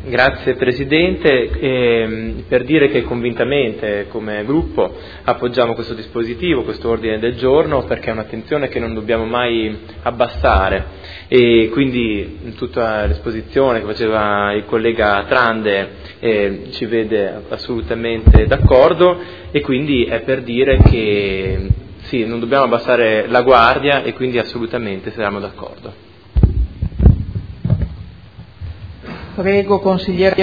Grazie Presidente, per dire che convintamente come gruppo appoggiamo questo dispositivo, questo ordine del giorno, perché è un'attenzione che non dobbiamo mai abbassare, e quindi in tutta l'esposizione che faceva il collega Trande ci vede assolutamente d'accordo, e quindi è per dire che sì, non dobbiamo abbassare la guardia, e quindi assolutamente saremo d'accordo. Prego, consigliere